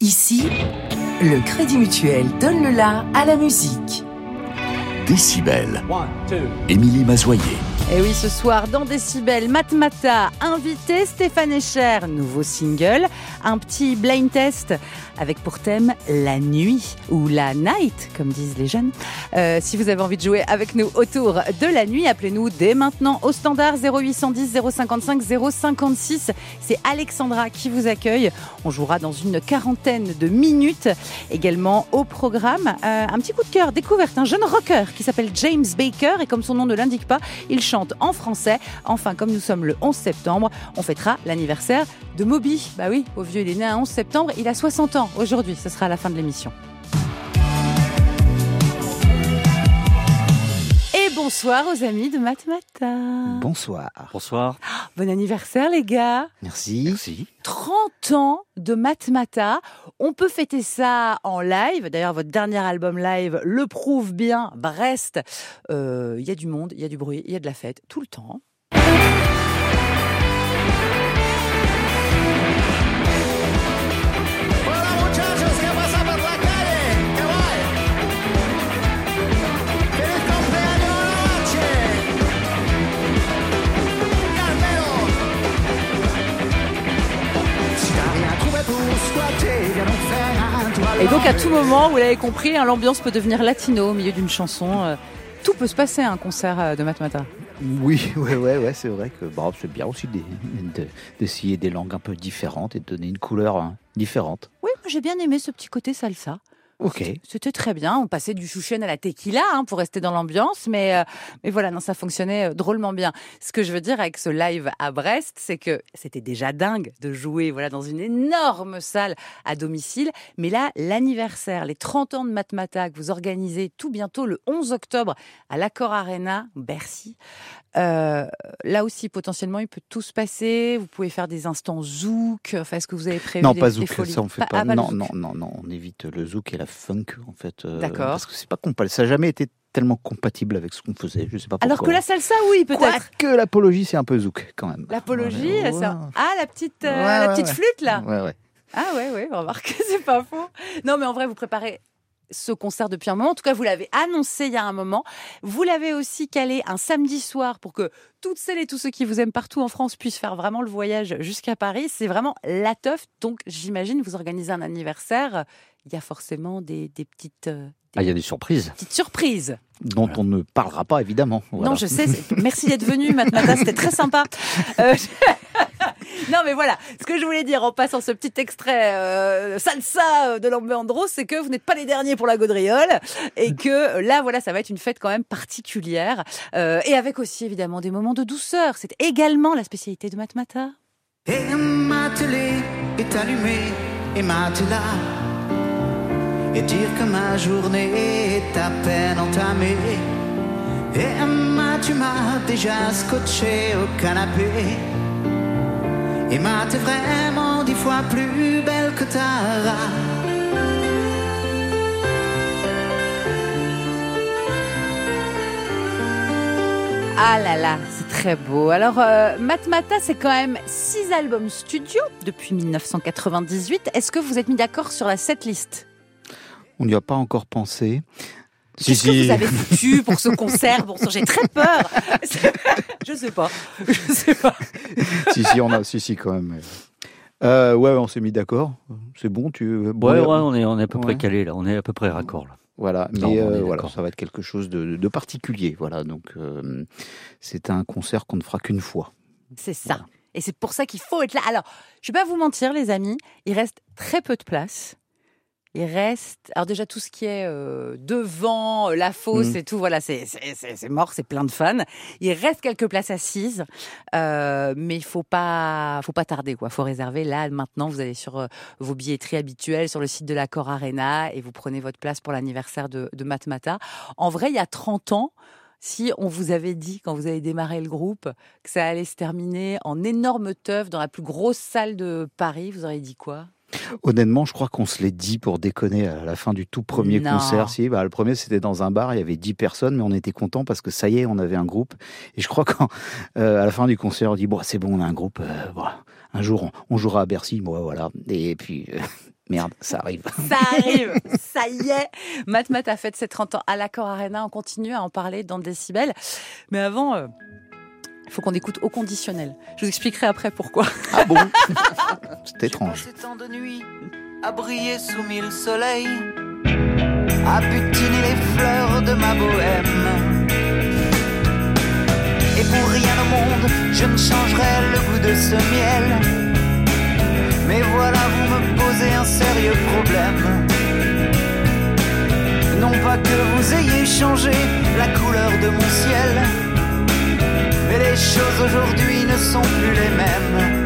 Ici, le Crédit Mutuel donne le la à la musique. Décibel. Émilie Mazoyer. Et oui, ce soir, dans Décibel, Matmata, invité Stéphane Escher, nouveau single, un petit blind test avec pour thème la nuit, ou la night, comme disent les jeunes. Si vous avez envie de jouer avec nous autour de la nuit, appelez-nous dès maintenant au standard 0810 055 056. C'est Alexandra qui vous accueille. On jouera dans une quarantaine de minutes. Également au programme, un petit coup de cœur, découverte, un jeune rocker qui s'appelle James Baker, et comme son nom ne l'indique pas, il chante en français. Enfin, comme nous sommes le 11 septembre, on fêtera l'anniversaire de Moby. Bah oui, au vieux, il est né un 11 septembre, il a 60 ans aujourd'hui, ce sera à la fin de l'émission. Et bonsoir aux amis de Matmata. Bonsoir. Bonsoir. Bon anniversaire les gars. Merci. 30 ans de Matmata. On peut fêter ça en live. D'ailleurs, votre dernier album live le prouve bien. Brest, il y a du monde, il y a du bruit, il y a de la fête tout le temps. Et donc à tout moment, vous l'avez compris, l'ambiance peut devenir latino au milieu d'une chanson. Tout peut se passer à un concert de Matmata. Oui, ouais, c'est vrai que c'est bien aussi d'essayer des langues un peu différentes et de donner une couleur différente. Oui, j'ai bien aimé ce petit côté salsa. Ok. C'était très bien. On passait du chouchen à la tequila pour rester dans l'ambiance, mais voilà, non, ça fonctionnait drôlement bien. Ce que je veux dire avec ce live à Brest, c'est que c'était déjà dingue de jouer dans une énorme salle à domicile, mais là, l'anniversaire, les 30 ans de Matmata que vous organisez tout bientôt le 11 octobre à l'Accor Arena, Bercy. Là aussi, potentiellement, il peut tout se passer. Vous pouvez faire des instants zouk. Enfin, est-ce que vous avez prévu Non, des pas zouk, folies? ça on fait pas. Non, on évite le zouk et la funk en fait. D'accord. Parce que c'est pas compatible. Ça n'a jamais été tellement compatible avec ce qu'on faisait. Je sais pas pourquoi. Alors que la salsa, oui, peut-être. Que l'apologie, c'est un peu zouk quand même. L'apologie, Ouais. la petite flûte là. Ouais. Ah ouais, remarquez, c'est pas faux. Non, mais en vrai, vous préparez ce concert depuis un moment. En tout cas, vous l'avez annoncé il y a un moment. Vous l'avez aussi calé un samedi soir pour que toutes celles et tous ceux qui vous aiment partout en France puissent faire vraiment le voyage jusqu'à Paris. C'est vraiment la teuf. Donc, j'imagine, vous organisez un anniversaire. Il y a forcément des petites... Il y a des surprises. Petites surprises. Dont on ne parlera pas, évidemment. Voilà. Non, je sais. Merci d'être venu, Matmata. C'était très sympa. Non, mais voilà. Ce que je voulais dire en passant ce petit extrait salsa de Lambandro, c'est que vous n'êtes pas les derniers pour la gaudriole et que là, ça va être une fête quand même particulière et avec aussi évidemment des moments de douceur. C'est également la spécialité de Matmata. Et ma télé est allumée et ma télé et dire que ma journée est à peine entamée. Et tu m'as déjà scotché au canapé. Et t'es vraiment 10 fois plus belle que Tara. Ah là là, c'est très beau. Alors, Matmata, c'est quand même 6 albums studio depuis 1998. Est-ce que vous êtes mis d'accord sur la setlist ? On n'y a pas encore pensé. Qu'est-ce que vous avez foutu pour ce concert ? Bon, j'ai très peur. Je sais pas. Si, quand même. On s'est mis d'accord. C'est bon, on est à peu près calé là. On est à peu près raccord là. Voilà, mais ça va être quelque chose de particulier. Voilà, donc c'est un concert qu'on ne fera qu'une fois. C'est ça. Voilà. Et c'est pour ça qu'il faut être là. Alors, je vais pas vous mentir, les amis, il reste très peu de place. Il reste, alors déjà tout ce qui est devant la fosse et tout, c'est mort, c'est plein de fans. Il reste quelques places assises, mais il faut pas tarder quoi. Faut réserver là maintenant. Vous allez sur vos billetteries habituelles sur le site de l'Accor Arena et vous prenez votre place pour l'anniversaire de Matmata. En vrai, il y a 30 ans. Si on vous avait dit, quand vous avez démarré le groupe, que ça allait se terminer en énorme teuf dans la plus grosse salle de Paris, vous auriez dit quoi ? Honnêtement, je crois qu'on se l'est dit pour déconner à la fin du tout premier concert. Le premier, c'était dans un bar, il y avait 10 personnes, mais on était contents parce que ça y est, on avait un groupe. Et je crois qu'à la fin du concert, on dit, c'est bon, on a un groupe, un jour, on jouera à Bercy, moi, voilà. Et puis, merde, ça arrive. Ça arrive, ça y est. Matmata a fait ses 30 ans à l'Accor Arena. On continue à en parler dans Décibel. Mais avant, il faut qu'on écoute Au Conditionnel. Je vous expliquerai après pourquoi. Ah bon? C'est étrange. J'ai passé tant de nuits à briller sous 1000 soleils, à butiner les fleurs de ma bohème. Et pour rien au monde, je ne changerai le goût de ce miel. Mais voilà, vous me posez un sérieux problème. Non pas que vous ayez changé la couleur de mon ciel, mais les choses aujourd'hui ne sont plus les mêmes.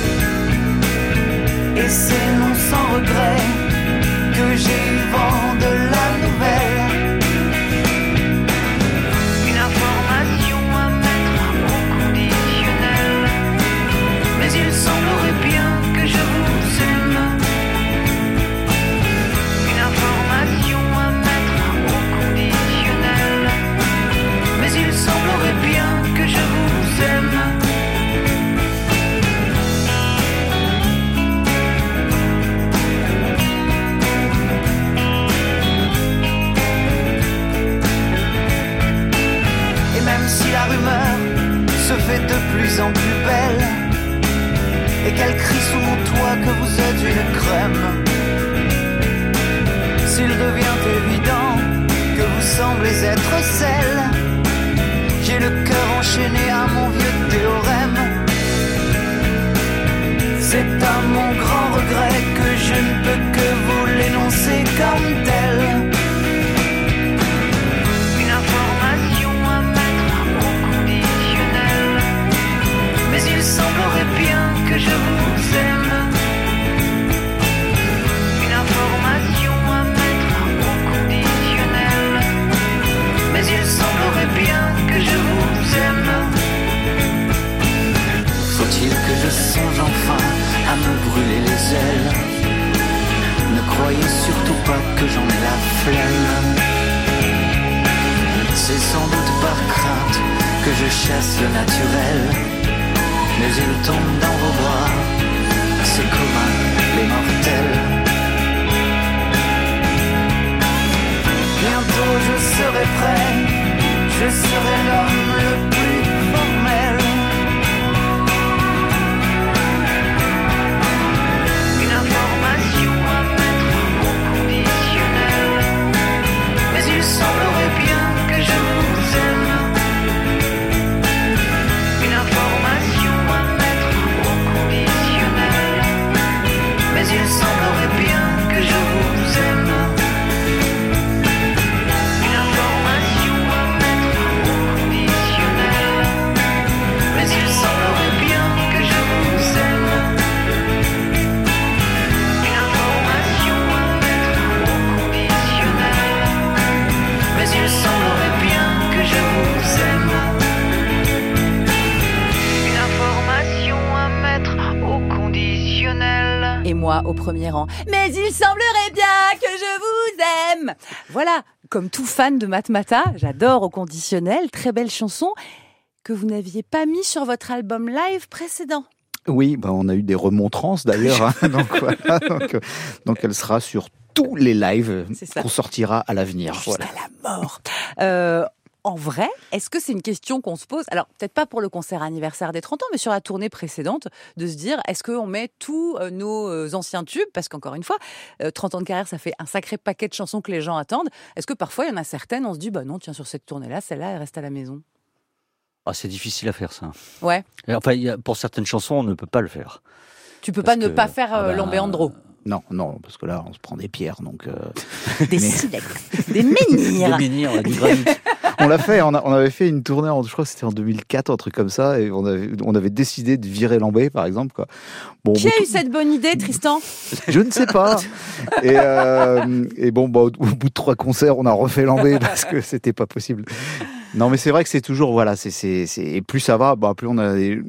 Et c'est non sans regret que j'ai eu vent de la nouvelle. Une information à mettre au conditionnel, mais il semblerait bien que je vous aime. Une information à mettre au conditionnel, mais il semblerait bien que je vous aime. Si la rumeur se fait de plus en plus belle et qu'elle crie sous mon toit que vous êtes une crème, s'il devient évident que vous semblez être celle, j'ai le cœur enchaîné à mon vieux théorème. C'est à mon grand regret que je ne peux que vous l'énoncer comme tel. Il semblerait bien que je vous aime. Une information à mettre au conditionnel, mais il semblerait bien que je vous aime. Faut-il que je songe enfin à me brûler les ailes? Ne croyez surtout pas que j'en ai la flemme. C'est sans doute par crainte que je chasse le naturel, mais il tombe dans vos bras, c'est commun, les mortels. Bientôt je serai prêt, je serai l'homme le plus formel. Une information à mettre au conditionnel, mais il semblerait bien que je vous aime. Une information il semblerait bien que je vous aime. Une information à mettre au conditionnel, mais il semblerait bien que je vous aime. Une information à mettre au conditionnel, mais il semblerait bien que je vous aime. Une information à mettre au conditionnel. Et moi au premier rang. Mais il semblerait bien que je vous aime. Voilà, comme tout fan de Matmata, j'adore Au Conditionnel, très belle chanson que vous n'aviez pas mis sur votre album live précédent. Oui, on a eu des remontrances d'ailleurs, hein, donc elle sera sur tous les lives qu'on sortira à l'avenir. Jusqu'à la mort. En vrai, est-ce que c'est une question qu'on se pose? Alors, peut-être pas pour le concert anniversaire des 30 ans, mais sur la tournée précédente, de se dire, est-ce qu'on met tous nos anciens tubes? Parce qu'encore une fois, 30 ans de carrière, ça fait un sacré paquet de chansons que les gens attendent. Est-ce que parfois, il y en a certaines, on se dit, non, tiens, sur cette tournée-là, celle-là, elle reste à la maison? Ah, c'est difficile à faire, ça. Ouais. Et enfin, pour certaines chansons, on ne peut pas le faire. Tu peux pas ne pas faire l'Ambeandro. Non, parce que là, on se prend des pierres, donc... Des silex, des menhirs. Des menhirs, du granit. On l'a fait, on avait fait une tournée, je crois que c'était en 2004, un truc comme ça, et on avait décidé de virer Lambé, par exemple, quoi. Bon, qui a eu cette bonne idée, Tristan? Je ne sais pas. Et bon, au bout de 3 concerts, on a refait Lambé parce que c'était pas possible. Non, mais c'est vrai que c'est toujours, voilà, et plus ça va, plus on a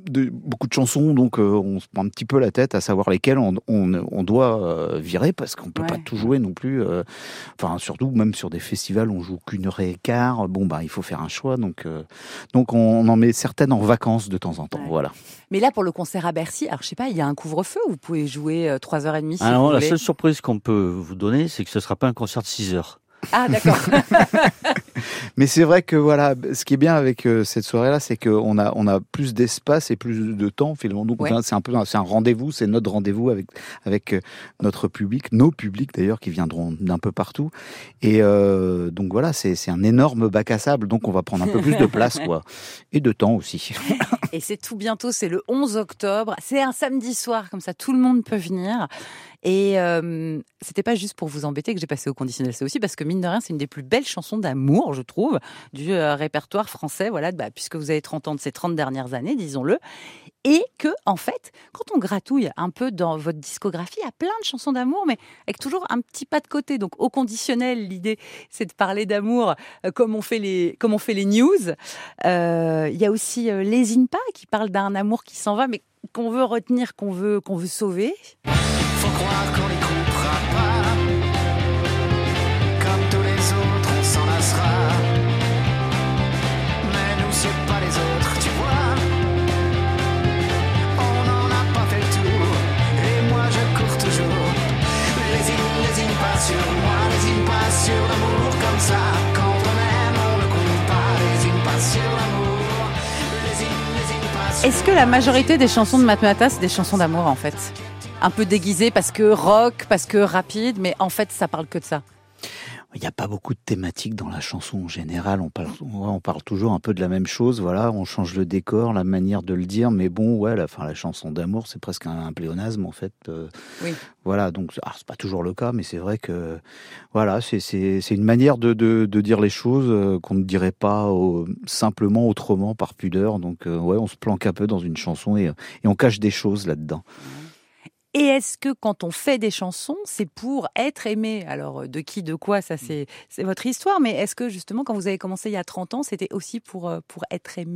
beaucoup de chansons, donc on se prend un petit peu la tête à savoir lesquelles on doit virer, parce qu'on peut pas tout jouer non plus. Enfin, surtout même sur des festivals, on joue qu'une heure et quart. Bon, il faut faire un choix, donc on en met certaines en vacances de temps en temps. Voilà. Mais là, pour le concert à Bercy, alors je sais pas, il y a un couvre-feu, vous pouvez jouer 3h30 si Alors, vous voulez. la seule surprise qu'on peut vous donner, c'est que ce sera pas un concert de 6 heures. Ah, d'accord. Mais c'est vrai que voilà, ce qui est bien avec cette soirée-là, c'est qu'on a plus d'espace et plus de temps finalement. Donc c'est un rendez-vous, c'est notre rendez-vous avec notre public, nos publics d'ailleurs qui viendront d'un peu partout. Et donc voilà, c'est un énorme bac à sable. Donc on va prendre un peu plus de place, quoi, et de temps aussi. Et c'est tout bientôt, c'est le 11 octobre. C'est un samedi soir, comme ça tout le monde peut venir. Et c'était pas juste pour vous embêter que j'ai passé au conditionnel, c'est aussi parce que mine de rien, c'est une des plus belles chansons d'amour, je trouve, du répertoire français, voilà, puisque vous avez 30 ans de ces 30 dernières années, disons-le. Et que, en fait, quand on gratouille un peu dans votre discographie, il y a plein de chansons d'amour, mais avec toujours un petit pas de côté. Donc, au conditionnel, l'idée, c'est de parler d'amour comme on fait les news. Il y a aussi Les Inpas qui parlent d'un amour qui s'en va, mais qu'on veut retenir, qu'on veut sauver. Faut croire qu'on les coupera pas. Comme tous les autres, on s'en lassera. Mais nous, c'est pas les autres, tu vois. On n'en a pas fait le tour. Et moi, je cours toujours. Les hymnes pas sur moi, les hymnes pas sur l'amour. Comme ça, quand on aime, on ne compte pas. Les hymnes pas sur l'amour. Les hymnes pas sur. Est-ce que la majorité des chansons de Matmata, c'est des chansons d'amour, en fait ? Un peu déguisé parce que rock, parce que rapide, mais en fait, ça parle que de ça. Il n'y a pas beaucoup de thématiques dans la chanson en général. On parle toujours un peu de la même chose. Voilà, on change le décor, la manière de le dire, mais bon, ouais, la chanson d'amour, c'est presque un pléonasme en fait. Oui. Voilà, donc c'est pas toujours le cas, mais c'est vrai que voilà, c'est une manière de dire les choses qu'on ne dirait pas simplement autrement par pudeur. Donc ouais, on se planque un peu dans une chanson et on cache des choses là-dedans. Et est-ce que quand on fait des chansons, c'est pour être aimé ? Alors, de qui, de quoi, ça c'est votre histoire, mais est-ce que justement, quand vous avez commencé il y a 30 ans, c'était aussi pour être aimé ?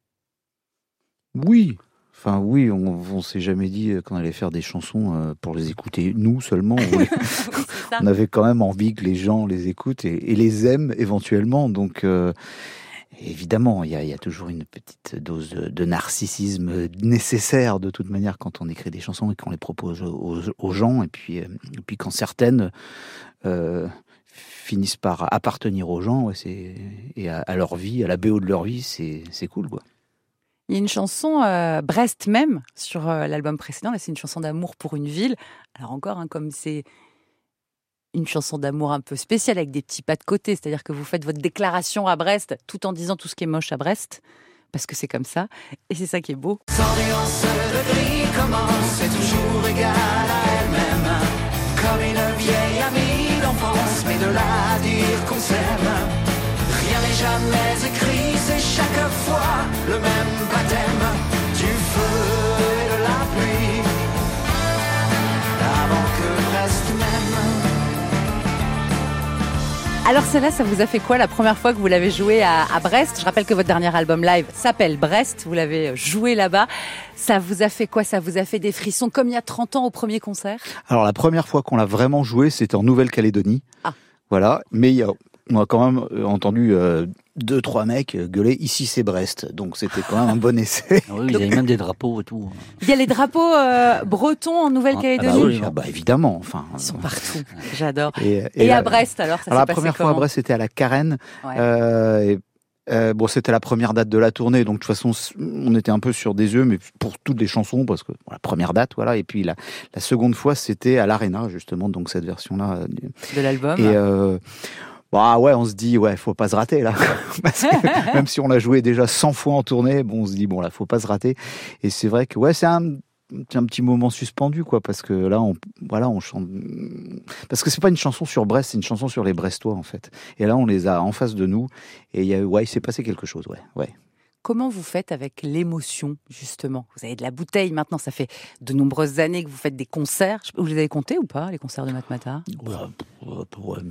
Oui. Enfin oui, on s'est jamais dit qu'on allait faire des chansons pour les écouter nous seulement. On avait quand même envie que les gens les écoutent et les aiment éventuellement. Donc évidemment, il y a toujours une petite dose de narcissisme nécessaire de toute manière quand on écrit des chansons et qu'on les propose aux gens. Et puis quand certaines finissent par appartenir aux gens, et à leur vie, à la BO de leur vie, c'est cool, quoi. Il y a une chanson, Brest même, sur l'album précédent. Là, c'est une chanson d'amour pour une ville. Alors encore, comme c'est une chanson d'amour un peu spéciale avec des petits pas de côté, c'est-à-dire que vous faites votre déclaration à Brest tout en disant tout ce qui est moche à Brest, parce que c'est comme ça, et c'est ça qui est beau. Sans nuance de gris commence, c'est toujours égal à elle-même. Comme une vieille amie d'enfance, mais de là à dire qu'on s'aime. Rien n'est jamais écrit, c'est chaque fois le même baptême. Du feu et de la pluie, avant que Brest m'aime. Alors celle-là, ça vous a fait quoi la première fois que vous l'avez joué à Brest ? Je rappelle que votre dernier album live s'appelle Brest, vous l'avez joué là-bas. Ça vous a fait quoi ? Ça vous a fait des frissons comme il y a 30 ans au premier concert ? Alors la première fois qu'on l'a vraiment joué, c'était en Nouvelle-Calédonie. Ah. Voilà, mais on a quand même entendu 2-3 mecs gueuler « Ici c'est Brest », donc c'était quand même un bon essai. Ah oui, il y avait même des drapeaux et tout. Il y a les drapeaux bretons en Nouvelle-Calédonie. Évidemment. Enfin, ils sont partout, j'adore. Et à Brest alors, ça s'est passé comment ? La première fois à Brest, c'était à la Carène. Ouais. C'était la première date de la tournée, donc de toute façon, on était un peu sur des œufs, mais pour toutes les chansons, parce que la première date, voilà. Et puis la seconde fois, c'était à l'Arena, justement, donc cette version-là de l'album. Et ouais, on se dit, faut pas se rater là, parce que même si on l'a joué déjà 100 fois en tournée, on se dit faut pas se rater. Et c'est vrai que c'est un petit moment suspendu, quoi, parce que là, on chante. Parce que c'est pas une chanson sur Brest, c'est une chanson sur les Brestois, en fait. Et là, on les a en face de nous, et il s'est passé quelque chose, ouais. Comment vous faites avec l'émotion, justement ? Vous avez de la bouteille maintenant, ça fait de nombreuses années que vous faites des concerts. Vous les avez comptés ou pas, les concerts de Matmata ?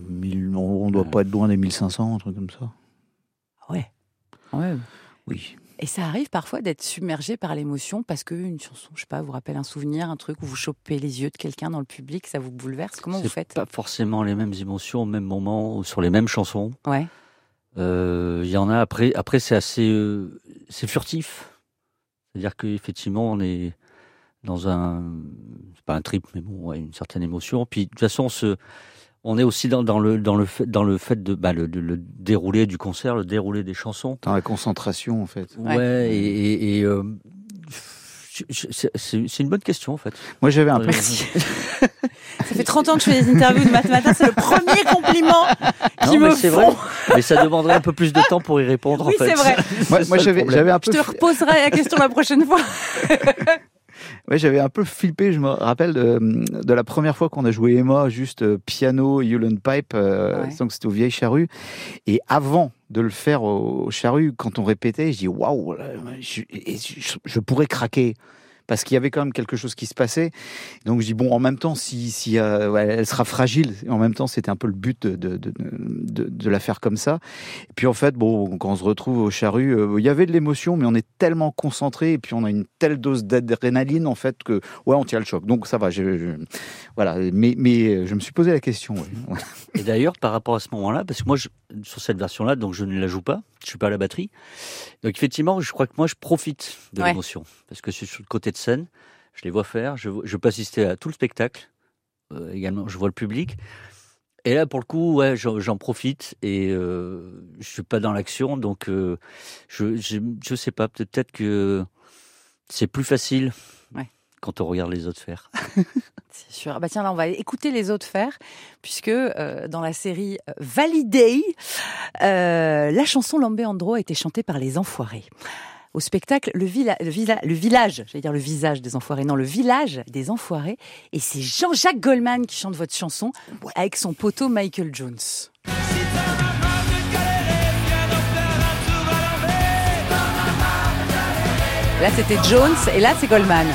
On doit pas être loin des 1500, un truc comme ça. Ouais. Oui. Et ça arrive parfois d'être submergé par l'émotion parce qu'une chanson, je sais pas, vous rappelle un souvenir, un truc où vous chopez les yeux de quelqu'un dans le public, ça vous bouleverse. Comment vous faites ? C'est pas forcément les mêmes émotions au même moment ou sur les mêmes chansons. Ouais. Il y en a après c'est assez c'est furtif. C'est-à-dire qu'effectivement on est dans c'est pas un trip mais bon, ouais, une certaine émotion. Puis de toute façon on est aussi dans le fait de le déroulé du concert, le déroulé des chansons. Dans la concentration, en fait. Ouais. C'est une bonne question, en fait. Moi, j'avais un peu... Merci. Ça fait 30 ans que je fais des interviews de Matin, c'est le premier compliment qui me font. Vrai. Mais ça demanderait un peu plus de temps pour y répondre, oui, en fait. Oui, c'est vrai. Moi, j'avais un peu... Je te reposerai la question la prochaine fois. Ouais, j'avais un peu flippé, je me rappelle de la première fois qu'on a joué Emma, juste piano, Hewlett Pipe, donc c'était aux Vieilles Charrues. Et avant de le faire aux Charrues, quand on répétait, je dis waouh, je pourrais craquer. Parce qu'il y avait quand même quelque chose qui se passait. Donc je dis, bon, en même temps, elle sera fragile. Et en même temps, c'était un peu le but de la faire comme ça. Et puis en fait, bon, quand on se retrouve aux Charrues, il y avait de l'émotion, mais on est tellement concentré et puis on a une telle dose d'adrénaline, en fait, que on tient le choc. Donc ça va. Voilà. Mais je me suis posé la question. Ouais. Et d'ailleurs, par rapport à ce moment-là, parce que moi, sur cette version-là, donc je ne la joue pas. Je suis pas à la batterie. Donc effectivement, je crois que moi, je profite de l'émotion. Parce que je suis sur le côté de scène, je les vois faire, je peux assister à tout le spectacle, également, je vois le public. Et là, pour le coup, j'en profite et je suis pas dans l'action. Donc, je sais pas, peut-être que c'est plus facile quand on regarde les autres faire. C'est sûr. Bah tiens, là, on va écouter les autres faire, puisque dans la série Validé, la chanson Lambé Andro a été chantée par les Enfoirés. Au spectacle, le village, j'allais dire le visage des Enfoirés, non, le village des Enfoirés, et c'est Jean-Jacques Goldman qui chante votre chanson avec son poteau Michael Jones. Là, c'était Jones, et là, c'est Goldman.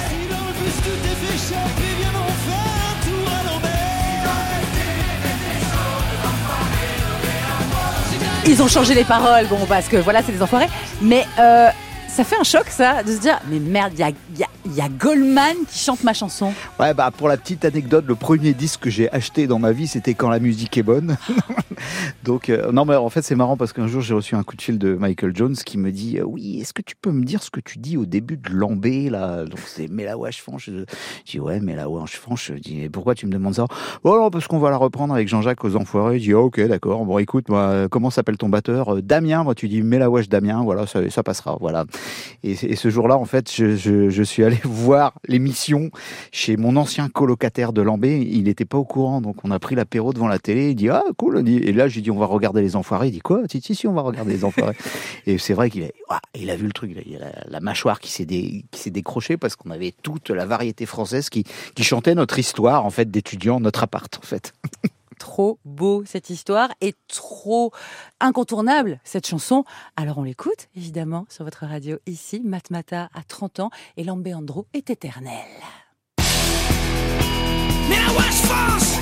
Ils ont changé les paroles, bon, parce que voilà, c'est des enfoirés. Mais ça fait un choc, ça, de se dire, mais merde, il y a Goldman qui chante ma chanson. Ouais, bah, pour la petite anecdote, le premier disque que j'ai acheté dans ma vie, c'était Quand la musique est bonne. Donc, non, mais en fait, c'est marrant parce qu'un jour, j'ai reçu un coup de fil de Michael Jones qui me dit oui, est-ce que tu peux me dire ce que tu dis au début de Lambé, là? Donc, c'est Mais la wesh franche. Je dis ouais, Mais la wesh franche. Je dis pourquoi tu me demandes ça? Oh non, parce qu'on va la reprendre avec Jean-Jacques aux Enfoirés. Je dis ok, d'accord. Bon, écoute, moi, comment s'appelle ton batteur? Damien. Moi, tu dis Mais la wesh Damien. Voilà, ça passera. Voilà. Et ce jour-là, en fait, je suis allé voir l'émission chez mon ancien colocataire de Lambé. Il n'était pas au courant, donc on a pris l'apéro devant la télé. Il dit ah cool. Et là, je lui dis on va regarder les Enfoirés. Il dit quoi? Si, on va regarder les Enfoirés. Et c'est vrai qu'il a vu le truc. Il a la mâchoire qui s'est décrochée parce qu'on avait toute la variété française qui chantait notre histoire en fait d'étudiants, notre appart en fait. Trop beau cette histoire et trop incontournable cette chanson. Alors on l'écoute évidemment sur votre radio ici. Matmata a 30 ans et Lambé Andro est éternel. Mais la wesh France!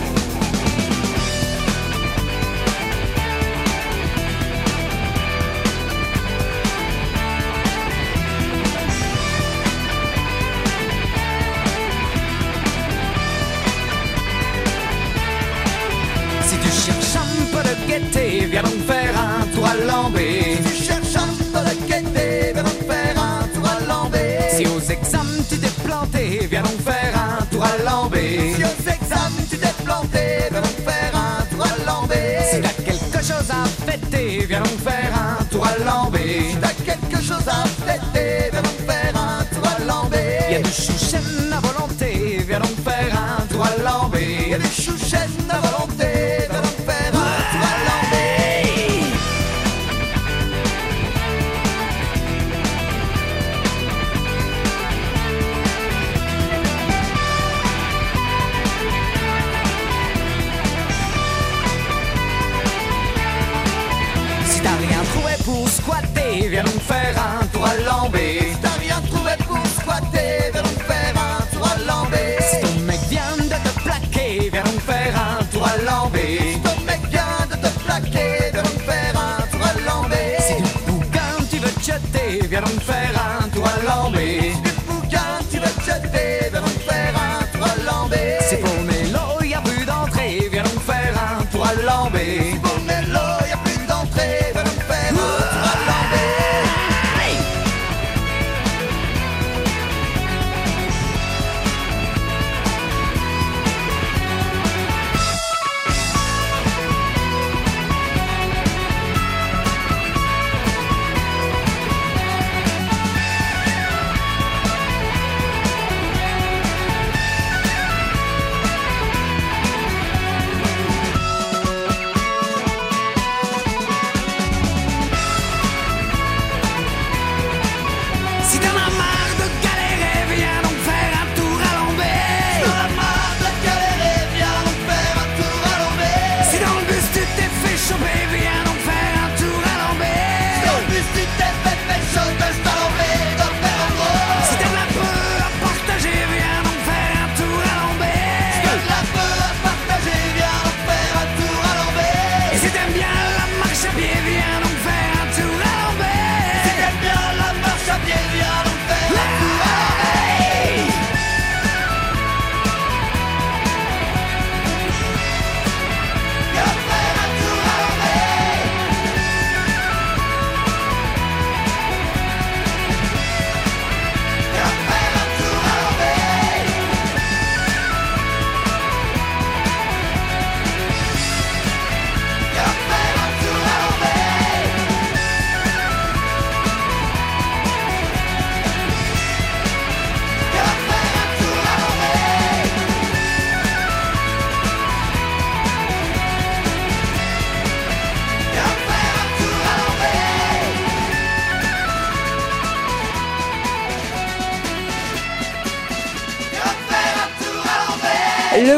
Viens donc faire un tour à Lambé. Si tu cherches un peu de gaieté, viens donc faire un tour à Lambé. Si aux examens tu t'es planté, viens donc faire un tour à Lambé. Si aux examens tu t'es planté, viens donc faire un tour à Lambé. Si t'as quelque chose à fêter, viens donc faire un tour à Lambé. Si t'as quelque chose à fêter, viens donc faire un tour à Lambé. Y'a du chouchen à volonté, viens donc faire un tour à Lambé. Y'a du chouchen à volonté, viens donc faire un tour à Lambé. Viens donc faire un tour à Lambé. Si t'as rien trouvé pour squatter, viens donc faire un tour à Lambé. Si ton mec vient de te plaquer, viens donc faire un tour à Lambé. Si ton mec vient de te plaquer, viens donc faire un tour à Lambé. Si du bouquin tu veux te jeter, viens donc faire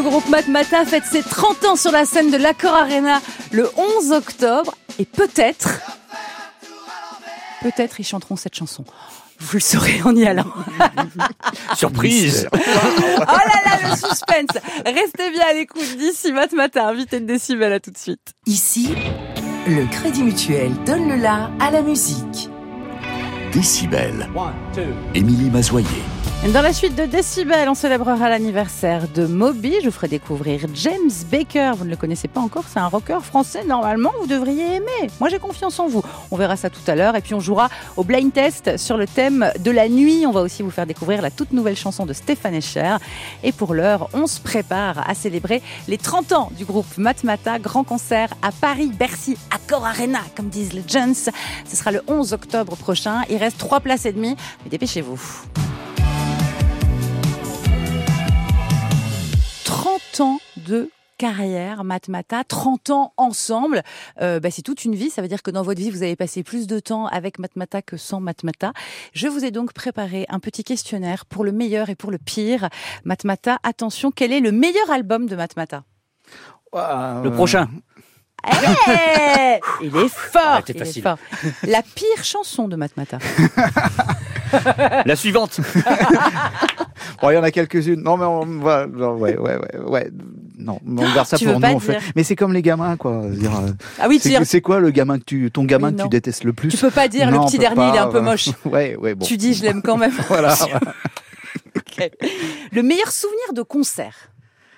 Le groupe Matmata fête ses 30 ans sur la scène de l'Accor Arena le 11 octobre. Et peut-être ils chanteront cette chanson. Vous le saurez en y allant. Surprise. Oh là là, le suspense. Restez bien à l'écoute d'ici Matmata, invité de Décibel, à tout de suite. Ici, le Crédit Mutuel donne le la à la musique. Décibel. Émilie Mazoyer. Dans la suite de Décibel, on célébrera l'anniversaire de Moby. Je vous ferai découvrir James Baker. Vous ne le connaissez pas encore, c'est un rocker français. Normalement, vous devriez aimer. Moi, j'ai confiance en vous. On verra ça tout à l'heure. Et puis, on jouera au blind test sur le thème de la nuit. On va aussi vous faire découvrir la toute nouvelle chanson de Stéphane Escher. Et pour l'heure, on se prépare à célébrer les 30 ans du groupe Matmata. Grand concert à Paris, Bercy, Accor Arena, comme disent les Jones. Ce sera le 11 octobre prochain. Il reste 3 places et demie. Mais dépêchez-vous. 30 ans de carrière, Matmata, 30 ans ensemble, c'est toute une vie. Ça veut dire que dans votre vie, vous avez passé plus de temps avec Matmata que sans Matmata. Je vous ai donc préparé un petit questionnaire pour le meilleur et pour le pire. Matmata, attention, quel est le meilleur album de Matmata ? Le prochain. Il est fort, c'est facile. fort. La pire chanson de Matmata. La suivante. Bon, il y en a quelques-unes. Non, mais ouais. Non, on garde ça tu pour veux nous. pas En fait. dire. Mais c'est comme les gamins, quoi. Dire, Ah oui, c'est quoi le gamin ton gamin que tu détestes le plus ? Tu peux pas dire Non, le on petit peut dernier, pas, il est un peu moche. Ouais, bon. Tu dis, je l'aime quand même. Voilà. Okay. Le meilleur souvenir de concert.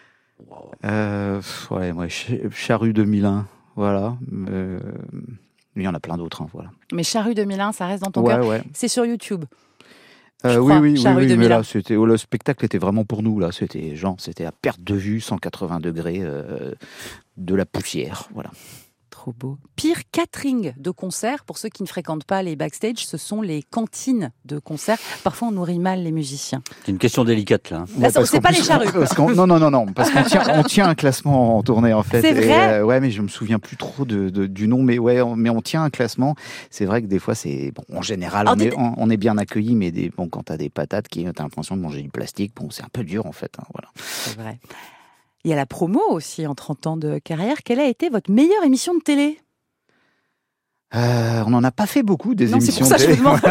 Charrue 2001, voilà. Il y en a plein d'autres, hein, voilà. Mais Charrue 2001, ça reste dans ton cœur. Ouais. C'est sur YouTube. Oui, Charrue 2001. mais là, le spectacle était vraiment pour nous, là. C'était à perte de vue, 180 degrés, de la poussière, voilà. Trop beau. Pire catering de concert, pour ceux qui ne fréquentent pas les backstage, ce sont les cantines de concert. Parfois, on nourrit mal les musiciens. C'est une question délicate, là. Là, c'est pas les charrues. Non, parce qu'on tient un classement en tournée, en fait. C'est vrai. Ouais, mais je me souviens plus trop du nom, mais on tient un classement. C'est vrai que des fois, en général, on est bien accueillis, mais quand t'as des patates t'as l'impression de manger du plastique, c'est un peu dur, en fait. Hein, voilà. C'est vrai. Il y a la promo aussi en 30 ans de carrière. Quelle a été votre meilleure émission de télé ? On n'en a pas fait beaucoup des émissions de télé. C'est pour ça que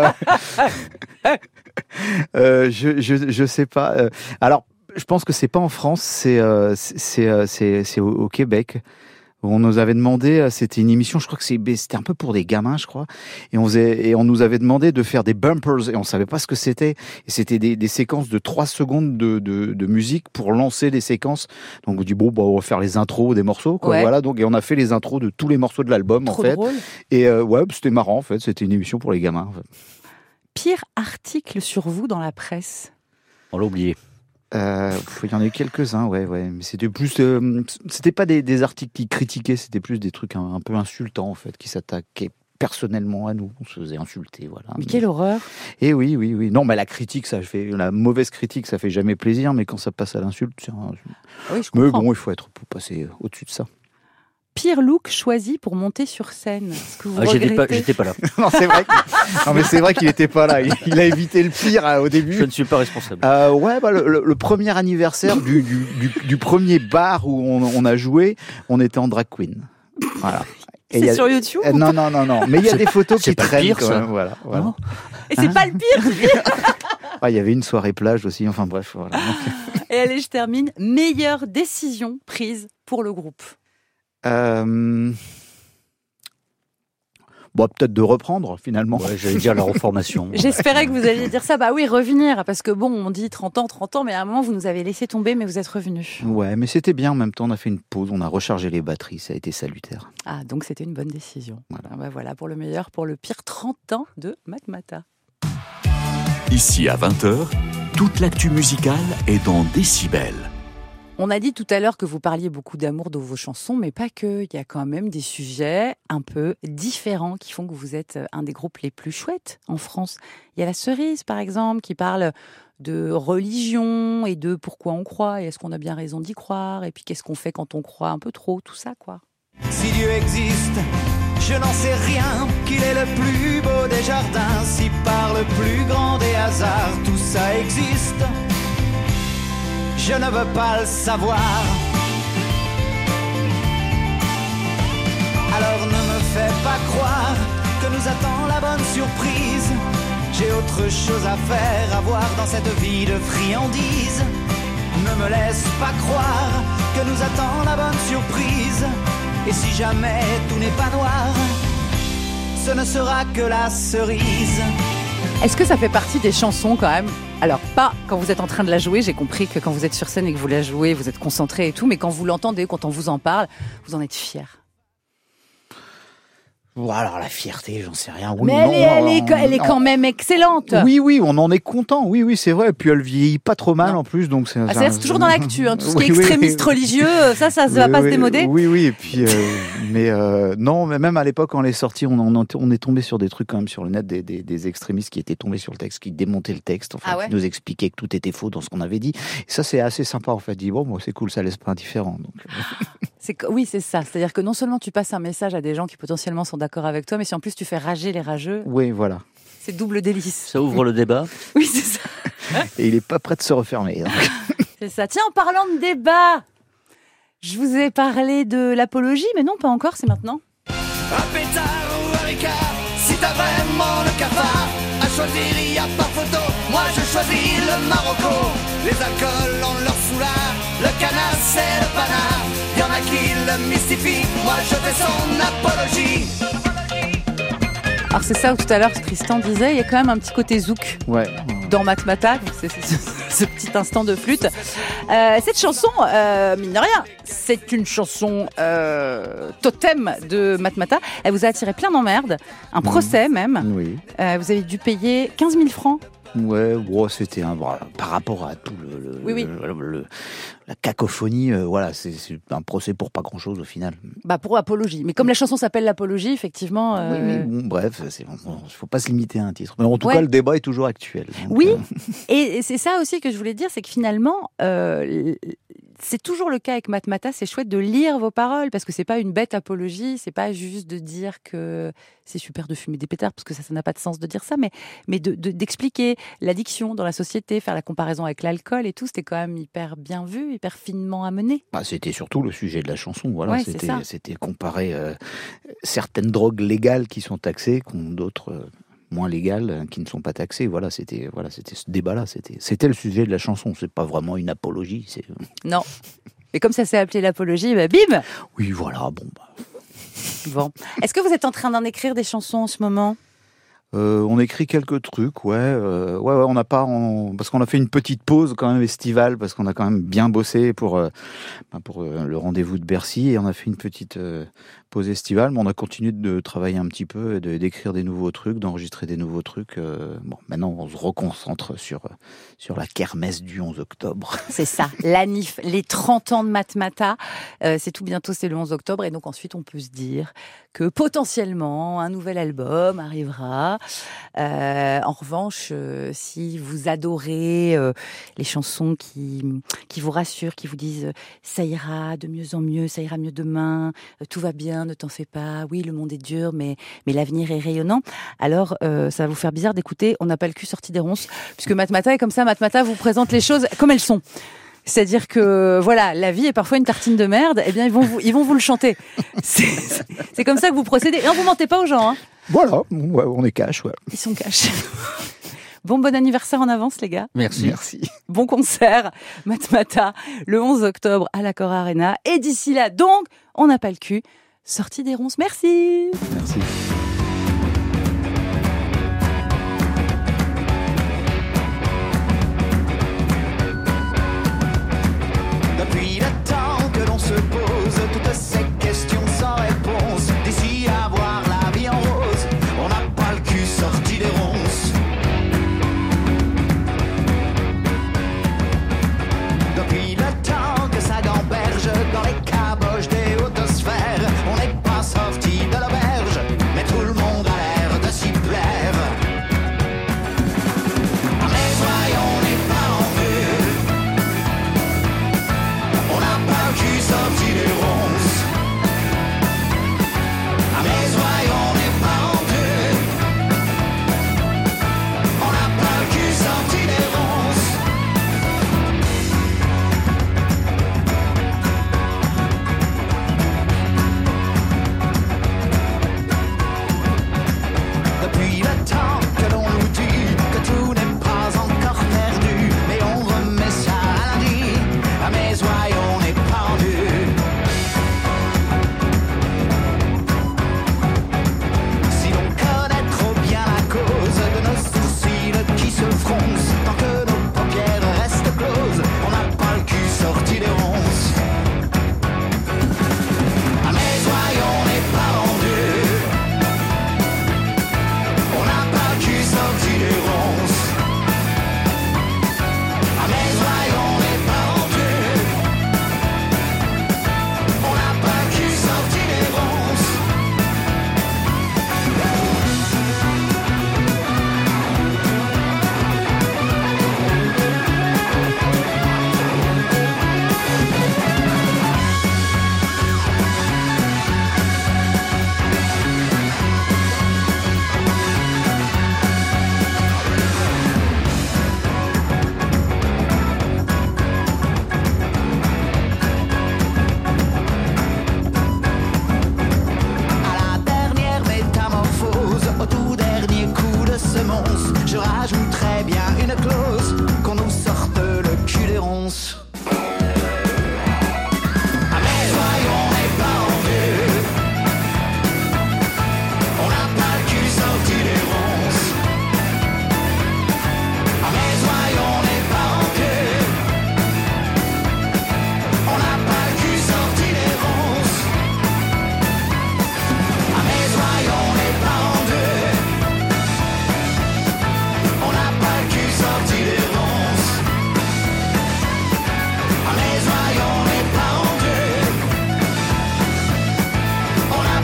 je me demande. Je sais pas. Alors, je pense que c'est pas en France, c'est au Québec. On nous avait demandé, c'était une émission, je crois que c'était un peu pour des gamins, je crois, et on nous avait demandé de faire des bumpers, et on savait pas ce que c'était, et c'était des séquences de 3 secondes de musique pour lancer des séquences. Donc on dit on va faire les intros des morceaux, quoi, voilà. Donc et on a fait les intros de tous les morceaux de l'album, en fait. Drôle. Et c'était marrant, en fait. C'était une émission pour les gamins. En fait. Pire article sur vous dans la presse ? On l'a oublié. Il y en a eu quelques-uns, ouais. Mais c'était plus, c'était pas des articles qui critiquaient, c'était plus des trucs un peu insultants, en fait, qui s'attaquaient personnellement à nous. On se faisait insulter, voilà. Mais quelle horreur! Et oui. Non, mais la critique, la mauvaise critique, ça fait jamais plaisir, mais quand ça passe à l'insulte, oui, je comprends. Mais bon, il faut pour passer au-dessus de ça. Pire look choisi pour monter sur scène. Est-ce que vous regrettez ? J'étais pas là. Non, c'est vrai qu'il était pas là. Il a évité le pire au début. Je ne suis pas responsable. Le premier anniversaire du premier bar où on a joué, on était en drag queen. Voilà. C'est sur YouTube ? Non. Mais il y a des photos qui traînent pire, quand ça. même. Voilà. Et c'est pas le pire. Il y avait une soirée plage aussi. Enfin bref, voilà. Et allez, je termine. Meilleure décision prise pour le groupe. Peut-être de reprendre, finalement. Ouais, j'allais dire la reformation. J'espérais que vous alliez dire ça. Bah oui, revenir. Parce que on dit 30 ans, mais à un moment, vous nous avez laissé tomber, mais vous êtes revenus. Ouais, mais c'était bien. En même temps, on a fait une pause, on a rechargé les batteries. Ça a été salutaire. Ah, donc c'était une bonne décision. Voilà, pour le meilleur, pour le pire, 30 ans de Matmata. Ici, à 20h, toute l'actu musicale est dans Décibel. On a dit tout à l'heure que vous parliez beaucoup d'amour dans vos chansons, mais pas que. Il y a quand même des sujets un peu différents qui font que vous êtes un des groupes les plus chouettes en France. Il y a La Cerise, par exemple, qui parle de religion et de pourquoi on croit et est-ce qu'on a bien raison d'y croire et puis qu'est-ce qu'on fait quand on croit un peu trop, tout ça, quoi. Si Dieu existe, je n'en sais rien, qu'il est le plus beau des jardins, si par le plus grand des hasards tout ça existe. je ne veux pas le savoir. Alors ne me fais pas croire que nous attend la bonne surprise. J'ai autre chose à faire, à voir dans cette vie de friandise. Ne me laisse pas croire que nous attend la bonne surprise. Et si jamais tout n'est pas noir, ce ne sera que la cerise. Est-ce que ça fait partie des chansons quand même ? Alors pas quand vous êtes en train de la jouer, j'ai compris que quand vous êtes sur scène et que vous la jouez, vous êtes concentré et tout, mais quand vous l'entendez, quand on vous en parle, vous en êtes fier. Bon, alors la fierté, j'en sais rien. Oui, mais elle est quand même excellente. Oui, on en est content. Oui, c'est vrai. Et puis elle vieillit pas trop mal en plus, donc c'est toujours dans l'actu, hein, tout ce qui est extrémiste religieux, ça va pas se démoder. Oui. Et puis, non, mais même à l'époque quand elle est sortie, on est tombé sur des trucs quand même sur le net, des extrémistes qui étaient tombés sur le texte, qui démontaient le texte, qui nous expliquaient que tout était faux dans ce qu'on avait dit. Et ça, c'est assez sympa en fait. Dit bon, c'est cool, ça laisse pas indifférent. Donc. Oui, c'est ça. C'est-à-dire que non seulement tu passes un message à des gens qui potentiellement sont d'accord avec toi, mais si en plus tu fais rager les rageux. Oui, voilà. C'est double délice. Ça ouvre le débat. Oui, c'est ça. Et il est pas prêt de se refermer. Donc. C'est ça. Tiens, en parlant de débat, je vous ai parlé de l'apologie, mais non, pas encore, c'est maintenant. Un pétard ou un ricard, si t'as vraiment le cafard, à choisir il y a pas photo. Moi je choisis le Marocco. Les alcools ont leur foulard, le canard c'est le panard. Y'en a qui le mystifient, moi je fais son apologie. Alors c'est ça où tout à l'heure Tristan disait, il y a quand même un petit côté zouk dans Matmata, c'est ce petit instant de flûte. Cette chanson, mine de rien, c'est une chanson totem de Matmata. Elle vous a attiré plein d'emmerdes, un procès même. Oui. Vous avez dû payer 15 000 francs. Ouais, c'était par rapport à tout la cacophonie, c'est un procès pour pas grand chose au final. Pour apologie. Mais comme la chanson s'appelle l'apologie, effectivement. Oui, bref, faut pas se limiter à un titre. Mais en tout cas, le débat est toujours actuel. Donc, et c'est ça aussi que je voulais dire, c'est que finalement, c'est toujours le cas avec Matmata, c'est chouette de lire vos paroles, parce que c'est pas une bête apologie, c'est pas juste de dire que c'est super de fumer des pétards, parce que ça n'a pas de sens de dire ça, mais d'expliquer l'addiction dans la société, faire la comparaison avec l'alcool et tout, c'était quand même hyper bien vu, hyper finement amené. C'était surtout le sujet de la chanson, voilà. C'était comparer certaines drogues légales qui sont taxées, contre d'autres moins légales qui ne sont pas taxées. Voilà, c'était ce débat-là. C'était le sujet de la chanson. C'est pas vraiment une apologie. Non. Et comme ça s'est appelé l'apologie, bim. Oui, voilà. Bon. Est-ce que vous êtes en train d'en écrire des chansons en ce moment ? On écrit quelques trucs, on n'a pas, parce qu'on a fait une petite pause quand même estivale, parce qu'on a quand même bien bossé pour le rendez-vous de Bercy, et on a fait une petite pause estivale, mais on a continué de travailler un petit peu, d'écrire des nouveaux trucs, d'enregistrer des nouveaux trucs. Maintenant on se reconcentre sur la kermesse du 11 octobre. C'est ça, la NIF, les 30 ans de Matmata, c'est tout bientôt, c'est le 11 octobre, et donc ensuite on peut se dire que potentiellement un nouvel album arrivera. En revanche, si vous adorez les chansons qui vous rassurent, qui vous disent ça ira de mieux en mieux, ça ira mieux demain, tout va bien, ne t'en fais pas, oui le monde est dur mais l'avenir est rayonnant, alors ça va vous faire bizarre d'écouter On n'a pas le cul sorti des ronces, puisque Matmata est comme ça, Matmata vous présente les choses comme elles sont. C'est-à-dire que la vie est parfois une tartine de merde, eh bien ils vont vous le chanter. C'est comme ça que vous procédez. Et non, vous mentez pas aux gens, hein. Voilà, on est cash, Ils sont cash. Bon anniversaire en avance, les gars. Merci. Bon concert, Matmata, le 11 octobre à l'Accor Arena. Et d'ici là, donc, on n'a pas le cul. Sortie des ronces. Merci. Merci. Depuis le temps que l'on se pose toutes ces questions sans réponse, d'ici à voir la vie en rose, on n'a pas le cul sorti des ronces. Depuis le temps que ça gamberge dans les caboches des hautes sphères, on n'est pas sorti de l'auberge, mais tout le monde a l'air de s'y plaire. Mais voyons les pas en vue, on n'a pas le cul sorti des ronces.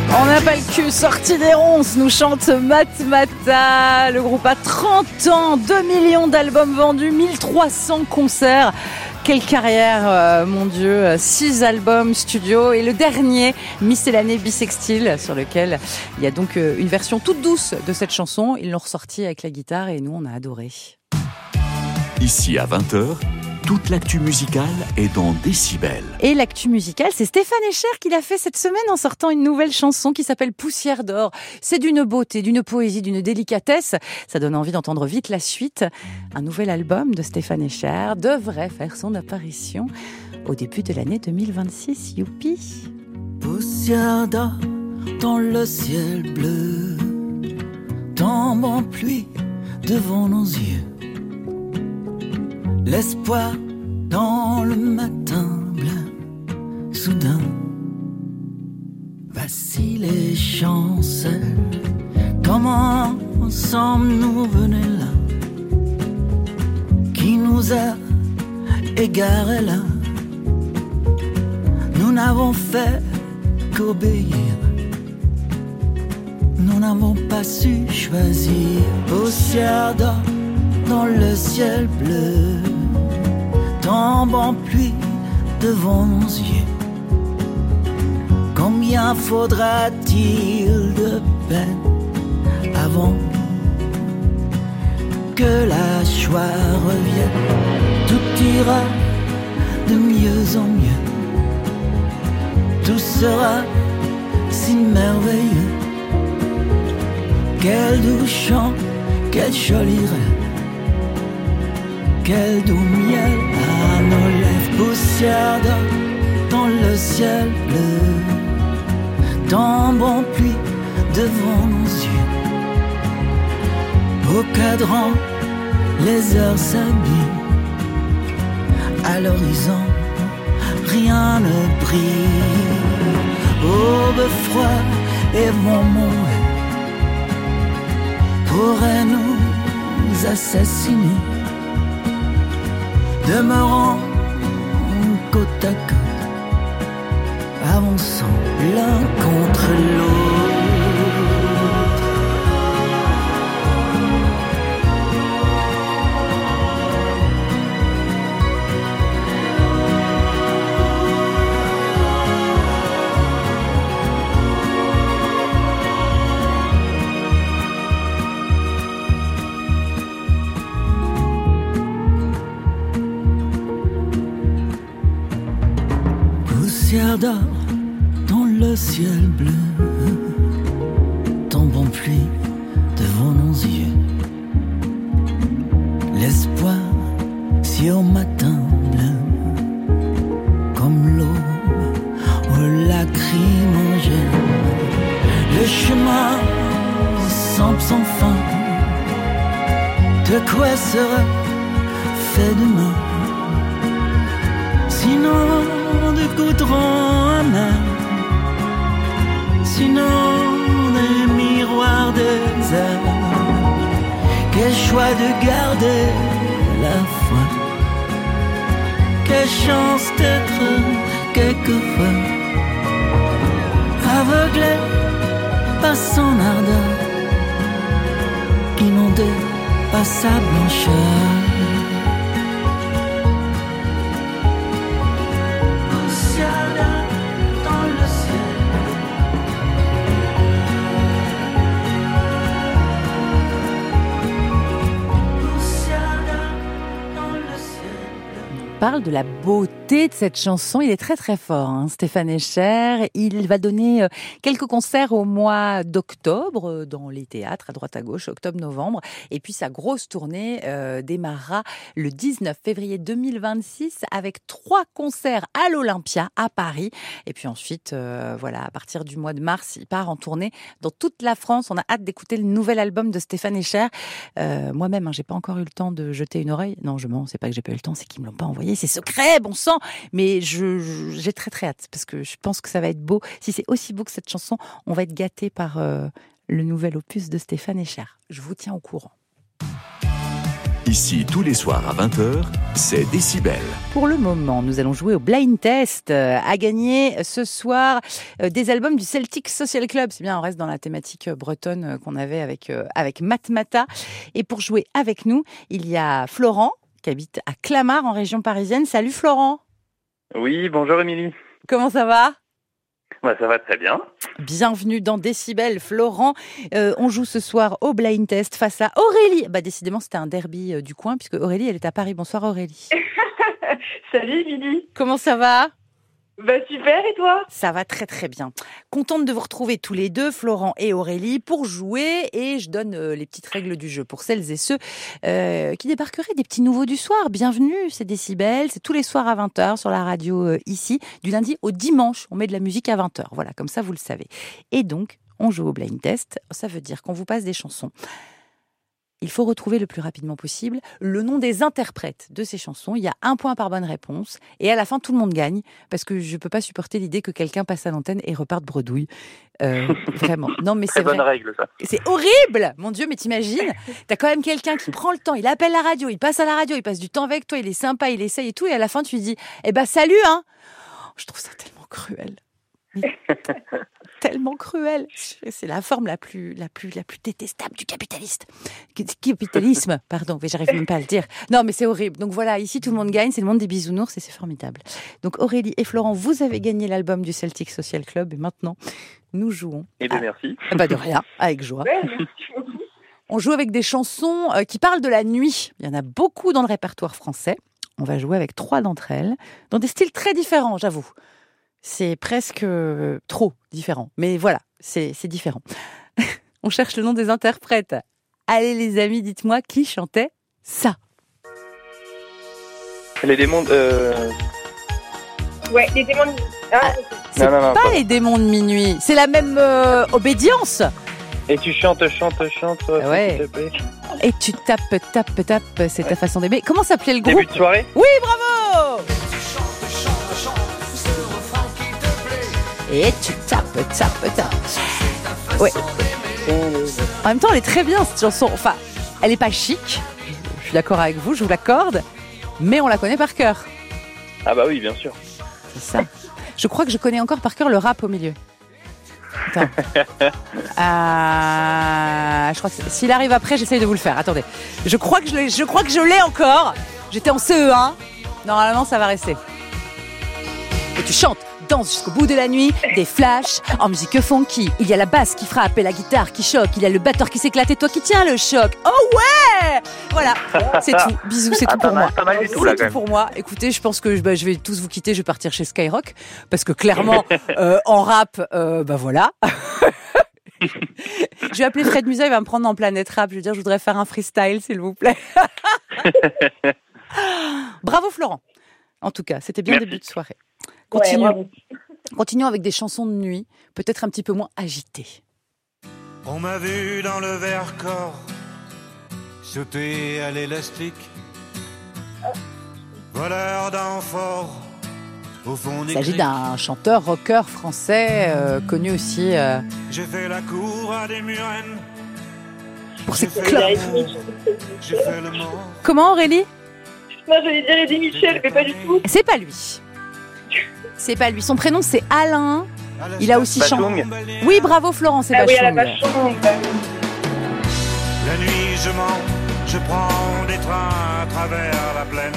On n'a pas le cul sorti des ronces, nous chante Matmata. Le groupe a 30 ans, 2 millions d'albums vendus, 1300 concerts. Quelle carrière, mon Dieu, 6 albums studio et le dernier, Miscellanée Bisextile, sur lequel il y a donc une version toute douce de cette chanson. Ils l'ont ressortie avec la guitare et nous on a adoré. Ici à 20h, toute l'actu musicale est dans Décibel. Et l'actu musicale, c'est Stéphane Escher qui l'a fait cette semaine en sortant une nouvelle chanson qui s'appelle Poussière d'or. C'est d'une beauté, d'une poésie, d'une délicatesse. Ça donne envie d'entendre vite la suite. Un nouvel album de Stéphane Escher devrait faire son apparition au début de l'année 2026. Youpi! Poussière d'or dans le ciel bleu, tombe en pluie devant nos yeux. L'espoir dans le matin bleu, soudain vacille et chancelle. Comment sommes-nous venus là? Qui nous a égarés là? Nous n'avons fait qu'obéir. Nous n'avons pas su choisir. Poussière d'or dans le ciel bleu, tombe en pluie devant nos yeux. Combien faudra-t-il de peine avant que la joie revienne? Tout ira de mieux en mieux, tout sera si merveilleux. Quel doux chant, quel joli rêve, quel doux miel à nos lèvres. Poussière d'or dans le ciel bleu, tombe en pluie devant nos yeux. Au cadran, les heures s'habillent. À l'horizon, rien ne brille. Aube froid et moment pourraient nous assassiner. Demeurant côte à côte, avançant l'un contre l'autre. Poussière d'or dans le ciel bleu, tombe en pluie devant nos yeux. L'espoir si au matin bleu, comme l'aube aux lacrymogènes. Le chemin semble sans fin. De quoi sera fait demain? Sinon de goudron amer, sinon des miroirs des heures. Quel choix de garder la foi, quelle chance d'être quelquefois aveuglé par son ardeur, inondé par sa blancheur. Parle de la beauté de cette chanson. Il est très très fort, hein, Stéphane Escher. Il va donner quelques concerts au mois d'octobre dans les théâtres à droite à gauche, octobre-novembre. Et puis sa grosse tournée démarrera le 19 février 2026 avec 3 concerts à l'Olympia à Paris. Et puis ensuite, voilà, à partir du mois de mars, il part en tournée dans toute la France. On a hâte d'écouter le nouvel album de Stéphane Escher. Moi-même, hein, j'ai pas encore eu le temps de jeter une oreille. Non, je mens, c'est pas que j'ai pas eu le temps, c'est qu'ils me l'ont pas envoyé. C'est secret, bon sang. Mais j'ai très très hâte parce que je pense que ça va être beau. Si c'est aussi beau que cette chanson, on va être gâtés par le nouvel opus de Stéphane Escher. Je vous tiens au courant. Ici, tous les soirs à 20h, c'est Décibel. Pour le moment, nous allons jouer au Blind Test. À gagner ce soir des albums du Celtic Social Club. C'est bien, on reste dans la thématique bretonne qu'on avait avec Matmata. Et pour jouer avec nous, il y a Florent qui habite à Clamart en région parisienne. Salut Florent. Oui, bonjour Émilie. Comment ça va ? Ça va très bien. Bienvenue dans Décibel, Florent. On joue ce soir au Blind Test face à Aurélie. Décidément, c'était un derby du coin puisque Aurélie, elle est à Paris. Bonsoir Aurélie. Salut Émilie. Comment ça va ? Super, et toi ? Ça va très très bien. Contente de vous retrouver tous les deux, Florent et Aurélie, pour jouer. Et je donne les petites règles du jeu pour celles et ceux qui débarqueraient des petits nouveaux du soir. Bienvenue, c'est Décibel. C'est tous les soirs à 20h sur la radio ici. Du lundi au dimanche, on met de la musique à 20h. Voilà, comme ça vous le savez. Et donc, on joue au blind test. Ça veut dire qu'on vous passe des chansons. Il faut retrouver le plus rapidement possible le nom des interprètes de ces chansons. Il y a 1 point par bonne réponse. Et à la fin, tout le monde gagne. Parce que je ne peux pas supporter l'idée que quelqu'un passe à l'antenne et reparte bredouille. Vraiment. Non, mais c'est très bonne vrai. règle, ça. C'est horrible. Mon Dieu, mais t'imagines ? T'as quand même quelqu'un qui prend le temps. Il appelle la radio, il passe à la radio, il passe du temps avec toi, il est sympa, il essaye et tout. Et à la fin, tu lui dis salut, hein ! Je trouve ça tellement cruel. Tellement cruel. C'est la forme la plus détestable du capitalisme. Pardon, mais j'arrive même pas à le dire. Non, mais c'est horrible. Donc voilà, ici tout le monde gagne, c'est le monde des bisounours et c'est formidable. Donc Aurélie et Florent, vous avez gagné l'album du Celtic Social Club et maintenant nous jouons. Et merci. De rien, avec joie. On joue avec des chansons qui parlent de la nuit. Il y en a beaucoup dans le répertoire français. On va jouer avec 3 d'entre elles dans des styles très différents, j'avoue. C'est presque trop différent. Mais voilà, c'est différent. On cherche le nom des interprètes. Allez les amis, dites-moi qui chantait ça. Les démons... Ouais, les démons de minuit. C'est pas les démons de minuit. C'est la même obédience. Et tu chantes. Ouais. Et tu tapes, c'est ta façon d'aimer. Comment s'appelait le groupe ? Début de soirée ? Oui, bravo. Et tu tapes. Ouais. En même temps, elle est très bien cette chanson. Enfin, elle est pas chic. Je suis d'accord avec vous, je vous l'accorde. Mais on la connaît par cœur. Ah bah oui, bien sûr. C'est ça. Je crois que je connais encore par cœur le rap au milieu. Attends. Je crois que s'il arrive après, j'essaye de vous le faire. Attendez. Je crois que je l'ai encore. J'étais en CE1. Normalement, ça va rester. Et tu chantes. Danse jusqu'au bout de la nuit, des flashs en musique funky. Il y a la basse qui frappe et la guitare qui choque. Il y a le batteur qui s'éclate et toi qui tiens le choc. Oh ouais! Voilà, c'est tout. Bisous, c'est tout pour moi. Pas mal du tout, là, c'est tout pour moi. Écoutez, je pense que je vais tous vous quitter. Je vais partir chez Skyrock parce que clairement, en rap, voilà. Je vais appeler Fred Musa, il va me prendre en Planète Rap. Je vais dire, je voudrais faire un freestyle, s'il vous plaît. Bravo Florent. En tout cas, c'était bien début de soirée. Continuons avec des chansons de nuit, peut-être un petit peu moins agitées. On m'a vu dans le Vercors sauter à l'élastique, voleur d'amphores au fond des Il s'agit criques. d'un chanteur rocker français connu aussi J'ai fait la cour à des murennes pour ses J'ai clopes. J'ai fait le mort. Comment Aurélie ? Non, j'allais dire Eddie Mitchell, mais pas du tout. C'est pas lui. C'est pas lui. Son prénom c'est Alain. Il a aussi chanté. Oui, bravo Florent, c'est Oui, à la Bachung. Bachung. La nuit je mens, je prends des trains à travers la plaine.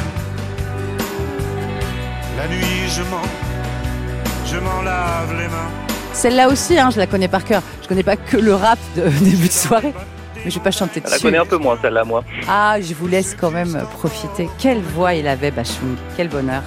La nuit je mens, je m'en lave les mains. Celle-là aussi, je la connais par cœur. Je connais pas que le rap de début de soirée, mais je vais pas chanter Je la dessus. connais un peu moins, celle-là, moi. Ah, je vous laisse quand même profiter. Quelle voix il avait, Bachung. Quel bonheur.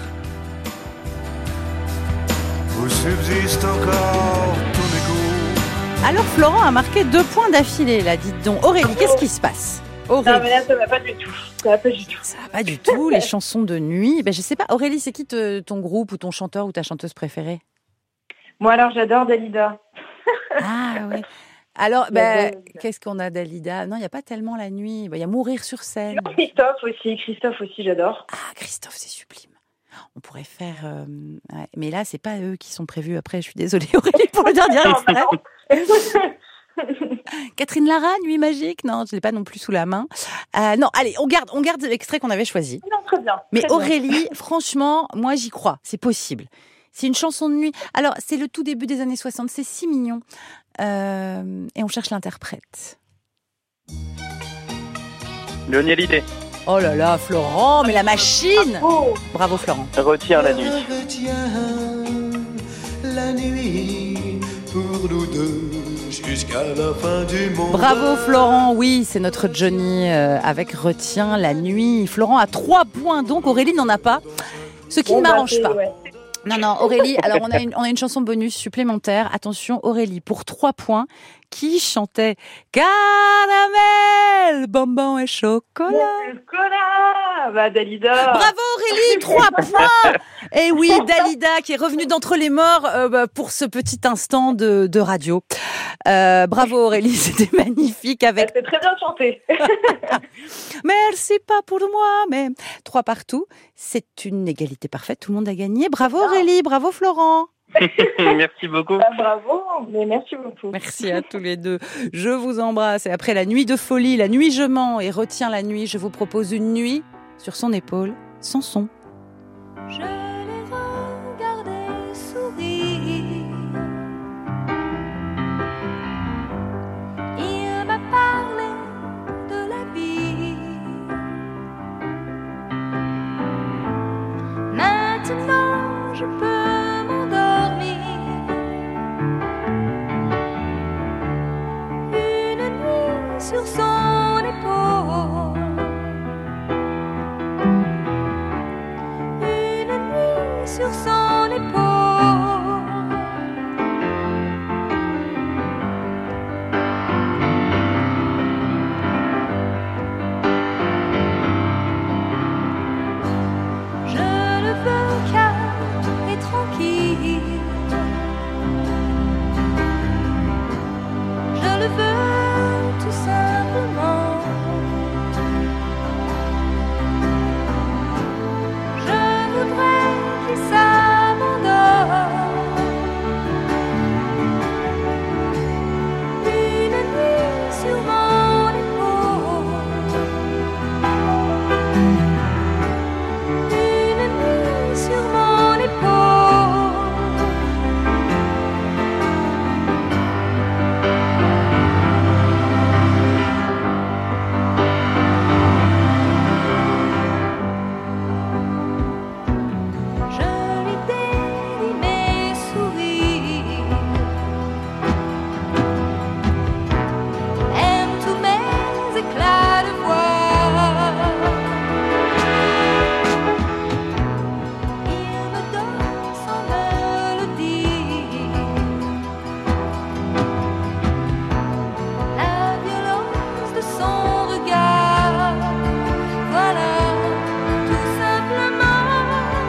Où subsiste encore ton écho. Alors Florent a marqué 2 points d'affilée, là, dites donc. Aurélie, qu'est-ce qui se passe ? Aurélie. Non, mais là, ça va pas du tout. Ça va pas du tout. Ça va pas du tout, les chansons de nuit. Je sais pas, Aurélie, c'est qui ton groupe ou ton chanteur ou ta chanteuse préférée ? Moi, alors, j'adore Dalida. Ah ouais. Alors, qu'est-ce qu'on a Dalida ? Non, il n'y a pas tellement la nuit. Il y a Mourir sur scène. Christophe aussi, j'adore. Ah, Christophe, c'est sublime. On pourrait faire... ouais. Mais là, c'est pas eux qui sont prévus après. Je suis désolée, Aurélie, pour le dernier extrait. Catherine Lara, Nuit magique? Non, je l'ai pas non plus sous la main. Non, allez, on garde l'extrait qu'on avait choisi. Non, très bien. Mais très bien. Aurélie, franchement, moi j'y crois, c'est possible. C'est une chanson de nuit. Alors, c'est le tout début des années 60, c'est si mignon. Et on cherche l'interprète. Léonie Hallyday. Oh là là, Florent, mais la machine! Bravo Florent. Retire la nuit. Retiens la nuit pour nous deux jusqu'à la fin du monde. Bravo Florent, oui, c'est notre Johnny avec Retiens la nuit. Florent a 3 points, donc Aurélie n'en a pas. Ce qui ne m'arrange pas. Ouais. Non, Aurélie, alors on a une chanson bonus supplémentaire. Attention, Aurélie, pour 3 points, qui chantait Caramel, bonbon et chocolat. Chocolat, bah Dalida. Bravo Aurélie, 3 points. Et oui, Dalida qui est revenue d'entre les morts pour ce petit instant de radio. Bravo Aurélie, c'était magnifique avec. C'est très bien chanté. Merci pas pour moi, mais 3 partout. C'est une égalité parfaite, tout le monde a gagné. Bravo Aurélie, bravo Florent. Merci beaucoup. Bravo, mais merci beaucoup. Merci à tous les deux. Je vous embrasse. Et après la nuit de folie, la nuit je mens et Retiens la nuit, je vous propose une nuit sur son épaule, sans son. Je l'ai regardé sourire. Il m'a parlé de la vie. Maintenant, je peux m'endormir. Une nuit sur son épaule. Une nuit sur son épaule. Je le veux calme et tranquille. Je le veux tout simplement. Je voudrais qu'il s'abandonne. Une nuit sur mon épaule. Une nuit sur mon épaule. Je lui dédie mes sourires. Aime tous mes éclats de voix. Il me donne sans me le dire la violence de son regard. Voilà, tout simplement.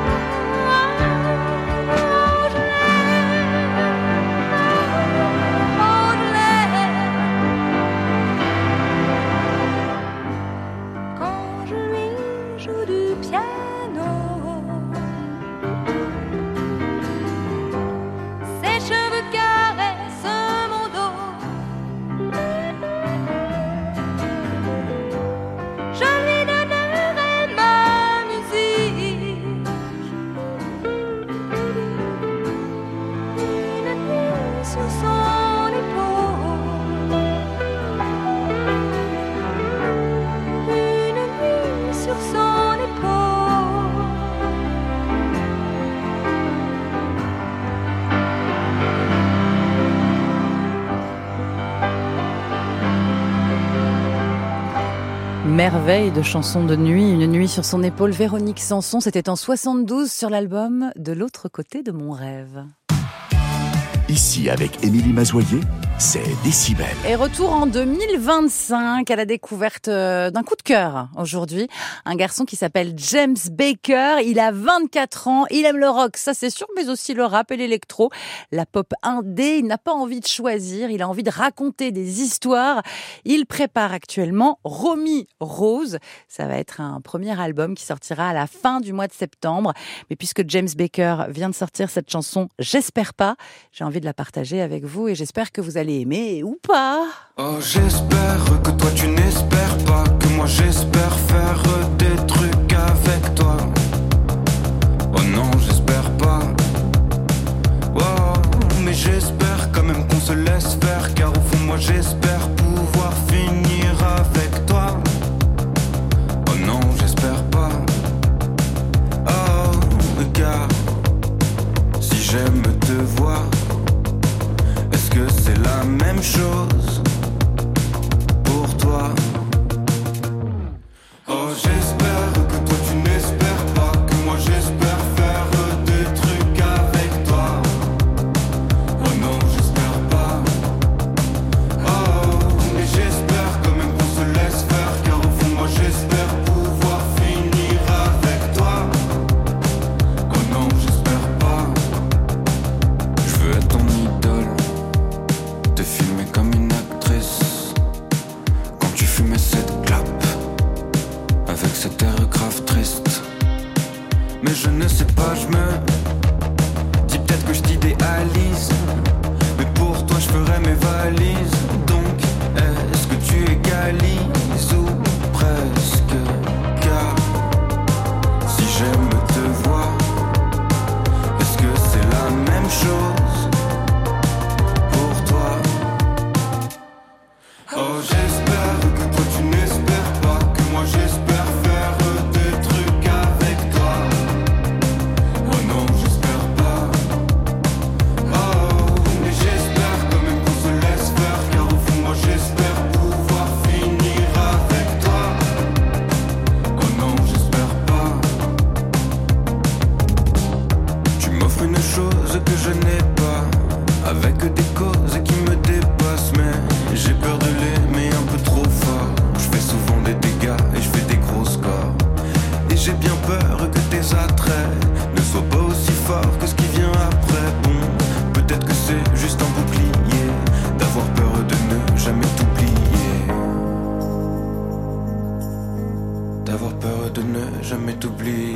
Oh, je l'aime. Oh, je l'aime. Quand je lui joue du piano, ses cheveux caressent mon dos. Je lui donnerai ma musique. Une nuit sur son épaule. Une nuit sur son épaule. Merveille de chansons de nuit, une nuit sur son épaule. Véronique Sanson, c'était en 72 sur l'album De l'autre côté de mon rêve. Ici, avec Émilie Mazoyer, c'est Décibel. Et retour en 2025 à la découverte d'un coup de cœur aujourd'hui. Un garçon qui s'appelle James Baker. Il a 24 ans. Il aime le rock, ça c'est sûr, mais aussi le rap et l'électro. La pop indé. Il n'a pas envie de choisir. Il a envie de raconter des histoires. Il prépare actuellement Romy Rose. Ça va être un premier album qui sortira à la fin du mois de septembre. Mais puisque James Baker vient de sortir cette chanson, J'espère pas, j'ai envie de la partager avec vous et j'espère que vous allez allez aimer ou pas. Oh, j'espère que toi tu n'espères pas que moi j'espère faire des trucs avec toi. Oh non, j'espère pas. Oh, mais j'espère quand même qu'on se laisse faire, car au fond moi j'espère pouvoir finir avec toi. Oh non, j'espère pas. Oh, car si j'aime te voir, est-ce que c'est la même chose pour toi? Oh, j'espère que toi tu n'espères pas que moi j'espère faire des trucs avec toi. Oh non, j'espère pas. Oh, mais j'espère quand même qu'on se laisse faire, car au fond moi j'espère pouvoir finir avec toi. Oh non, j'espère pas. Je veux être ton idole, te filmer comme une actrice quand tu fumais cette clope avec cet air grave triste. Mais je ne sais pas, je me dis peut-être que je t'idéalise, mais pour toi je ferai mes valises. Donc est-ce que tu égalises ou presque? Car si j'aime te voir, est-ce que c'est la même chose pour toi? Oh, j'espère que toi tu n'espères pas que moi j'espère faire des trucs avec toi. Oh non, j'espère pas. Oh, mais j'espère quand même qu'on se laisse faire, car au fond moi j'espère pouvoir finir avec toi. Oh non, j'espère pas. Tu m'offres une chose que je n'ai pas, avec des causes qui me dépassent, mais j'ai peur de l'aimer un peu trop fort. Je fais souvent des dégâts et je fais des gros scores, et j'ai bien peur que tes attraits ne soient pas aussi forts que ce qui vient après. Bon, peut-être que c'est juste un bouclier, d'avoir peur de ne jamais t'oublier, d'avoir peur de ne jamais t'oublier.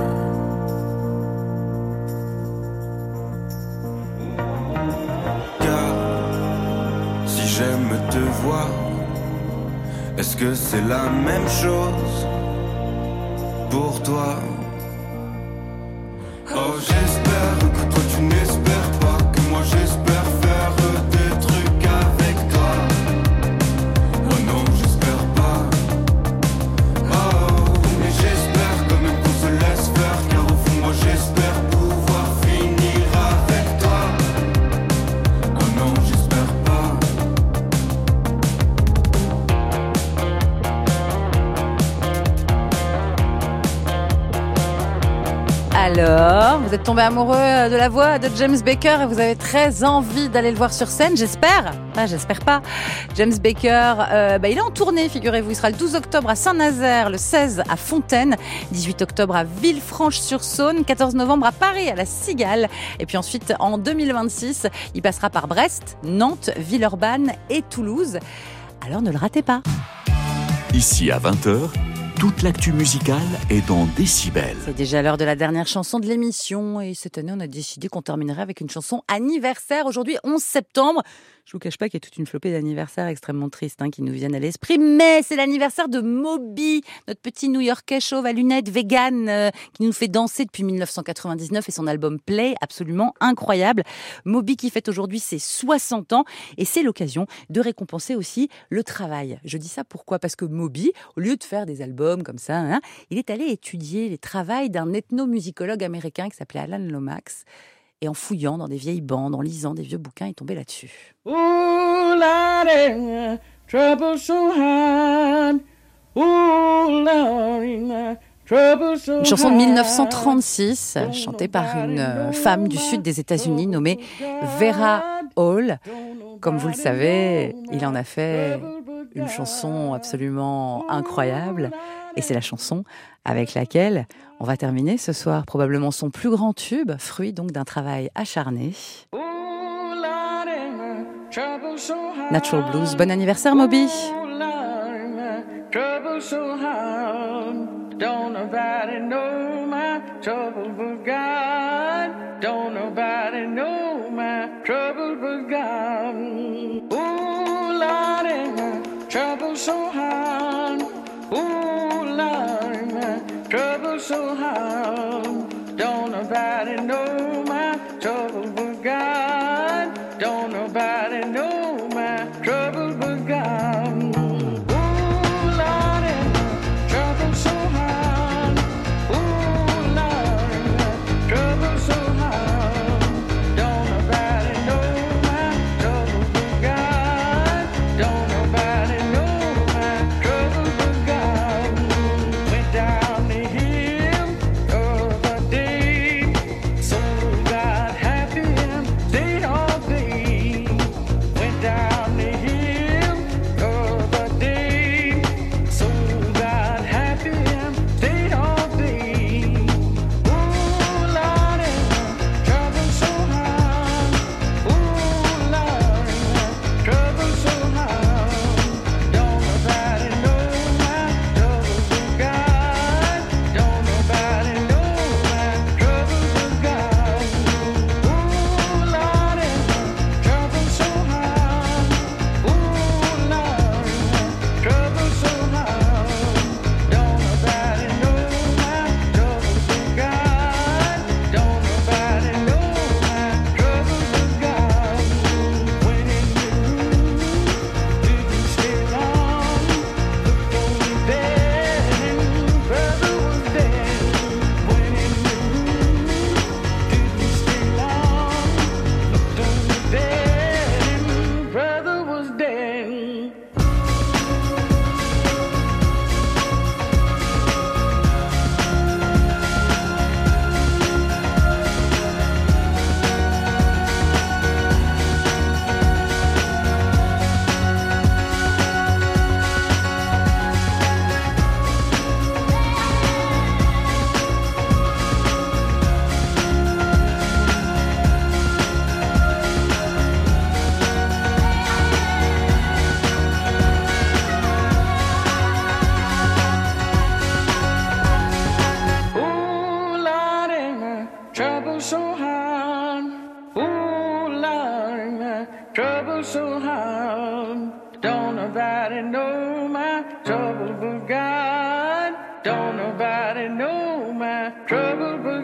Car si j'aime te voir, est-ce que c'est la même chose pour toi? Oh, j'espère que toi tu n'espères pas que moi j'espère faire des trucs avec toi. Oh non, j'espère pas. Oh, mais j'espère quand même qu'on se laisse faire, car au fond moi j'espère pouvoir finir avec toi. Oh non, j'espère pas. Alors, vous êtes tombé amoureux de la voix de James Baker et vous avez très envie d'aller le voir sur scène, j'espère. Ah, j'espère pas. James Baker, il est en tournée, figurez-vous. Il sera le 12 octobre à Saint-Nazaire, le 16 à Fontaine, 18 octobre à Villefranche-sur-Saône, 14 novembre à Paris, à la Cigale. Et puis ensuite, en 2026, il passera par Brest, Nantes, Villeurbanne et Toulouse. Alors ne le ratez pas. Ici à 20h, toute l'actu musicale est dans Décibel. C'est déjà l'heure de la dernière chanson de l'émission et cette année on a décidé qu'on terminerait avec une chanson anniversaire. Aujourd'hui 11 septembre. Je vous cache pas qu'il y a toute une flopée d'anniversaires extrêmement tristes qui nous viennent à l'esprit, mais c'est l'anniversaire de Moby, notre petit New-Yorkais chauve à lunettes vegan qui nous fait danser depuis 1999 et son album Play, absolument incroyable. Moby qui fête aujourd'hui ses 60 ans et c'est l'occasion de récompenser aussi le travail. Je dis ça pourquoi? Parce que Moby, au lieu de faire des albums comme ça, il est allé étudier les travaux d'un ethnomusicologue américain qui s'appelait Alan Lomax. Et en fouillant dans des vieilles bandes, en lisant des vieux bouquins, il est tombé là-dessus. Ooh, Lordy, trouble so hard. Ooh, Lordy, trouble so hard. Une chanson de 1936, chantée par une femme du sud des États-Unis nommée Vera Hall. Comme vous le savez, il en a fait une chanson absolument incroyable. Et c'est la chanson avec laquelle on va terminer ce soir, probablement son plus grand tube, fruit donc d'un travail acharné. Natural Blues. Bon anniversaire, Moby. Don't nobody know my trouble but God. Don't nobody know my trouble was gone. Ooh, Lordy, my trouble so hard. Ooh, Lordy, my trouble so hard. Don't nobody know my trouble was gone. Don't nobody know my trouble was gone. Ooh, Lordy, my trouble so hard. Ooh, Lordy, my trouble so hard. Don't nobody know my trouble was gone. Don't nobody know my trouble was gone. Went down the hill the other day, so got happy and stayed all day. Went down the hill the other day, so got happy and stayed all day. Ooh, Lordy, my trouble so hard. Ooh, Lordy, my trouble so hard. Don't nobody know my trouble was gone. Don't nobody know my trouble was gone. Ooh, Lordy, my trouble so hard. Ooh, Lordy, my trouble so hard. Don't nobody know my trouble was gone. Don't nobody know my trouble was gone. When in the room, didn't stay long. Looked on the bed and brother was dead. When in the room, didn't stay long. Looked on the bed and brother was dead. Ooh, Lordy, my trouble so hard. Ooh, Lordy, my trouble so hard. Don't nobody know my trouble was gone. Don't nobody know my trouble was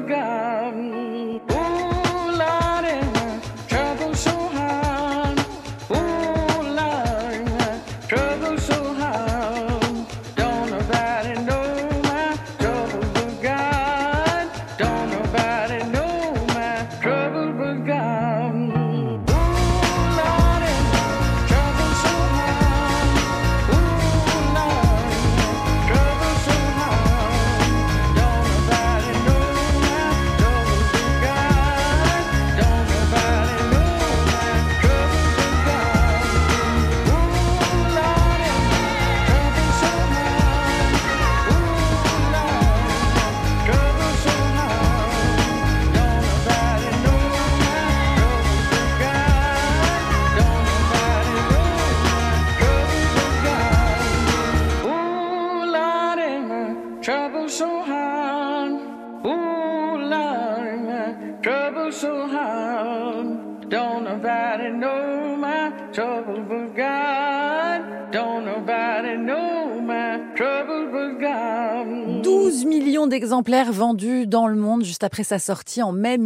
gone. Ooh, Lordy, my trouble so hard. Ooh, Lordy, my trouble so hard. Don't nobody know my trouble was gone. Don't nobody know my trouble was gone. Ooh, Lordy, my trouble so hard. Ooh, Lordy, my trouble so hard. Don't nobody know my trouble was gone. Don't nobody know my trouble was gone. Ooh, Lordy, my trouble so hard. Ooh, Lordy, my trouble so hard. Don't nobody know my trouble was gone. Don't nobody know my trouble was gone. Ooh, Lordy, my trouble so hard. Ooh, Lordy, my trouble so hard. Don't nobody know my trouble was gone. Don't nobody know my trouble was gone. 12 millions d'exemplaires vendus dans le monde juste après sa sortie en mai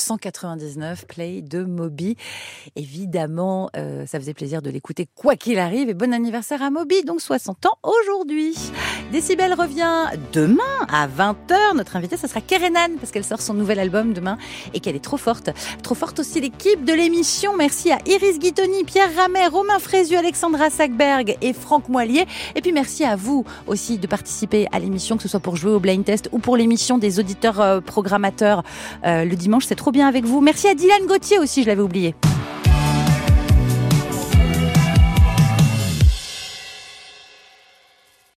1999, Play de Moby. Évidemment, ça faisait plaisir de l'écouter quoi qu'il arrive. Et bon anniversaire à Moby, donc 60 ans aujourd'hui. Décibel revient demain à 20h. Notre invitée, ce sera Kerenan, parce qu'elle sort son nouvel album demain et qu'elle est trop forte. Trop forte aussi l'équipe de l'émission. Merci à Iris Guitoni, Pierre Ramet, Romain Frézu, Alexandra Sackberg et Franck Moilier. Et puis merci à vous aussi de participer à l'émission, que ce soit pour jouer au blind test ou pour l'émission des auditeurs programmateurs le dimanche. C'est trop bien avec vous. Merci à Dylan Gauthier aussi, je l'avais oublié.